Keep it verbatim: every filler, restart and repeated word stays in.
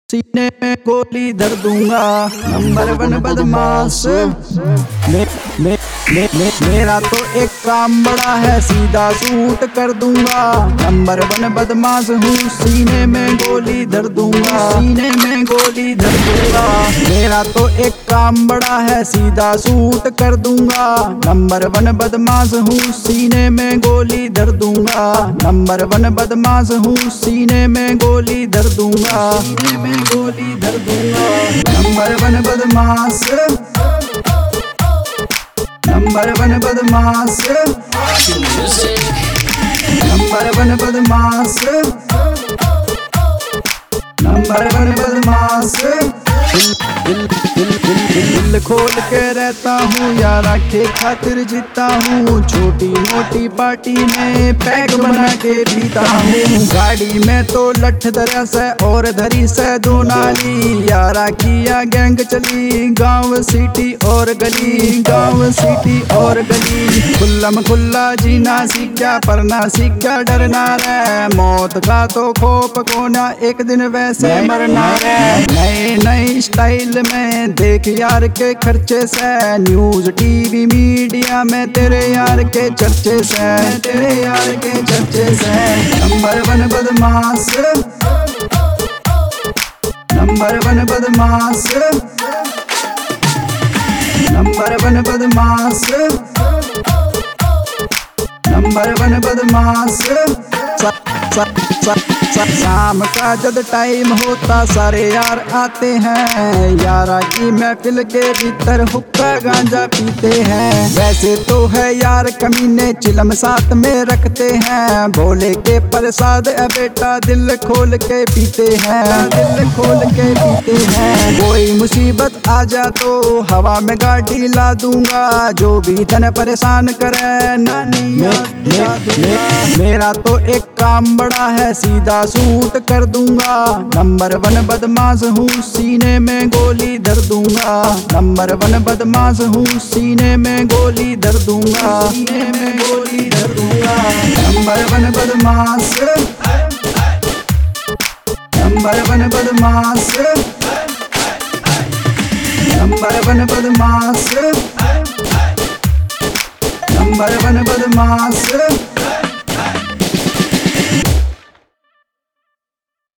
सीने में गोली धर दूंगा। नंबर वन बदमाश मे, मे, मे, मे, मेरा तो एक काम बड़ा है, सीधा शूट कर दूंगा। नंबर वन बदमाश हूँ, सीने में गोली धर दूंगा। सीने में गोली धर दूंगा। मेरा तो एक काम बड़ा है, सीधा शूट कर दूंगा। नंबर वन बदमाश हूँ, सीने में गोली धर दूंगा। नंबर वन बदमाश हूँ, सीने में गोली धर दूंगा। सीने में गोली धर दूंगा। नंबर वन बदमाश, नंबर वन बदमाश, नंबर वन बदमाश, नंबर वन बदमाश। दिल, दिल, दिल, दिल, दिल खोल के रहता हूँ, यारा के खातिर जीता हूँ। छोटी मोटी पार्टी में पैक बना के पीता हूँ। गाड़ी में तो लठ दरा से और धरी से दो नाली। यारा किया गैंग चली, गांव सिटी और गली, गांव सिटी और गली। खुल्लम खुल्ला जीना सीखा, पर ना सीखा डरना रे। मौत का तो खोप को ना, एक दिन वैसे मरना रे। नए नए स्टाइल में देख यार के खर्चे से, न्यूज टीवी मीडिया में तेरे यार के चर्चे से, तेरे यार के चर्चे से। नंबर वन बदमाश, नंबर वन बदमाश, नंबर वन बदमाश, नंबर वन बदमाश। शाम का जब टाइम होता सारे यार आते हैं। यारा की महफिल के भीतर हुक्का गांजा पीते हैं। वैसे तो है यार कमीने, चिलम साथ में रखते हैं। भोले के प्रसाद है बेटा, दिल खोल के पीते हैं, दिल खोल के पीते हैं। कोई मुसीबत आ जा तो हवा में गाड़ी ला दूंगा। जो भी धन परेशान करे नानी मेरा तो एक काम बड़ा है, सीधा शूट कर दूंगा। नंबर वन बदमाश हूँ, सीने में गोली धर दूंगा। नंबर वन बदमाश हूँ, सीने में गोली धर दूंगा। सीने में गोली धर दूंगा। नंबर वन बदमाश, नंबर वन बदमाश, नंबर वन बदमाश, नंबर वन बदमाश।